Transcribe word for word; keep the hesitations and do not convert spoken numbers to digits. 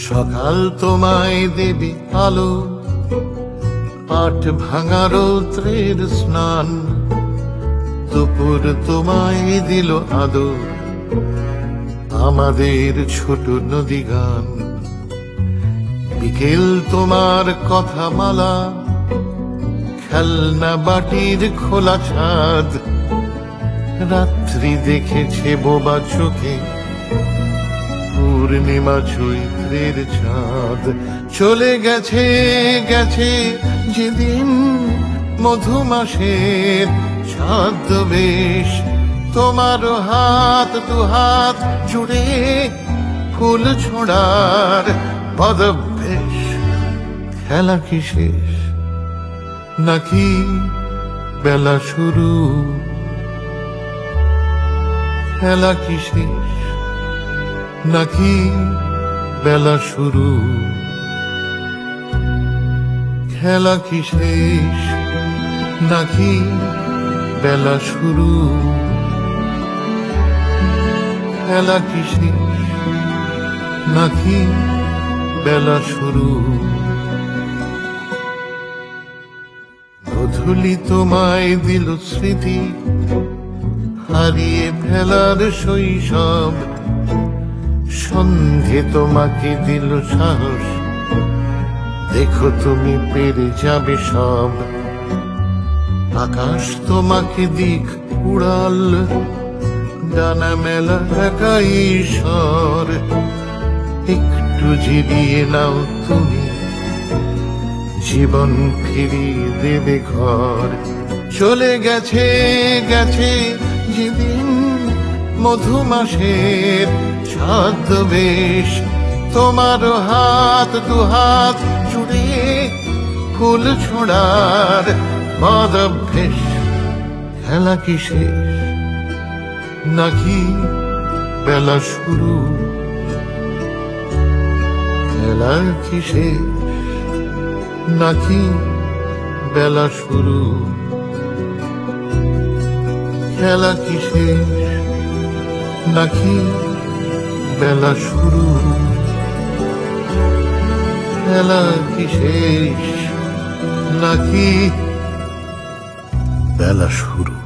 সকাল তোমায় দেবে আলো, পাট ভাঙা রৌদ্রের স্নান। দুপুর তোমায় দিল আদর, আমাদের ছোট নদী গান। বিকেল তোমার কথা মালা, খেলনা বাটির খোলা ছাদ। রাত্রি দেখেছে বোবা চোখে পূর্ণিমা চৈত্রের চাঁদ। চলে গেছে গেছে যেদিন মধুমাসের ছদ্মবেশ। তোমার হাত দু হাত জুড়ে ফুল ছোঁড়ার বদভ্যেস। খেলা কি শেষ নাকি বেলা শুরু? খেলা কি শেষ নাকি বেলা শুরু? খেলা কি শেষ নাকি বেলা শুরু? খেলা কি শেষ নাকি বেলা শুরু? গধূলি তোমায় দিল স্মৃতি, হারিয়ে ফেলার শৈশব। সন্ধে তোমাকে দিল সাহস, দেখো তুমি পেরে যাবে সব। আকাশ তোমাকে দিক উড়াল, ডানা মেলা একাই ঈশ্বর। একটু জিরিয়ে নাও তুমি, জীবন ফিরিয়ে দেবে ঘর। চলে গেছে গেছে যেদিন মধুমাসের ছদ্মবেশ। তোমার হাত দু হাত জুড়ে ফুল ছোঁড়ার বদভ্যেস। খেলা কি শেষ নাকি বেলা শুরু? খেলা কি শেষ নাকি বেলা শুরু? খেলা কি শেষ নাকি বেলা শুরু? খেলা কি শেষ নাকি বেলা শুরু?